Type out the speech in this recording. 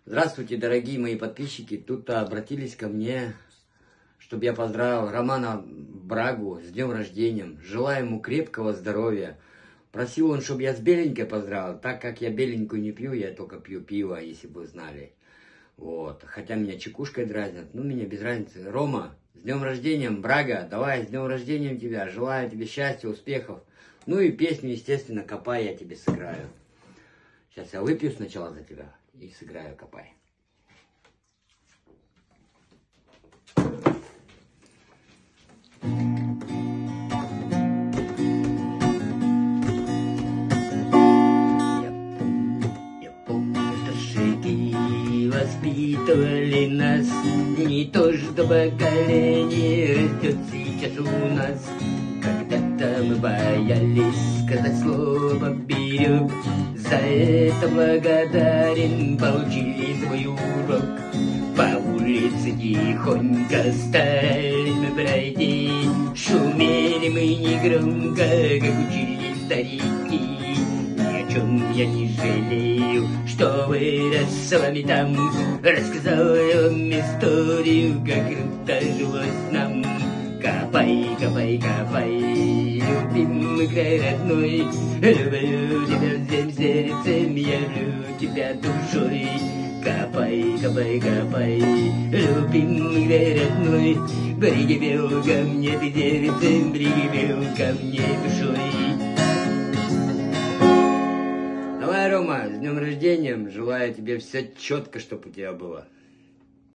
Здравствуйте, дорогие мои подписчики. Тут обратились ко мне, чтобы я поздравил Романа Брагу с днем рождения. Желаю ему крепкого здоровья. Просил он, чтобы я с беленькой поздравил. Так как я беленькую не пью, я только пью пиво, если бы вы знали. Вот. Хотя меня чекушкой дразнят, ну меня без разницы. Рома, с днем рождения, Брага, давай, с днем рождения тебя. Желаю тебе счастья, успехов. Ну и песню, естественно, «Копай» я тебе сыграю. Сейчас я выпью сначала за тебя и сыграю «Копай». Я помню, старшики воспитывали нас, не то что поколение растет сейчас у нас. Когда-то мы боялись сказать слово поперек, за это благодарен, получили свой урок. По улице тихонько стали мы пройти, шумели мы негромко, как учили старики. Ни о чем я не жалею, что вырос с вами там, рассказал я вам историю, как круто жилось нам. Копай, копай, копай, любимый край родной, люблю тебя всем сердцем, я люблю тебя душой. Копай, копай, копай, любимый край родной, прикипел ко мне ты сердцем, прикипел ко мне душой. Давай, Рома, с днем рождения, желаю тебе все четко, чтобы у тебя было.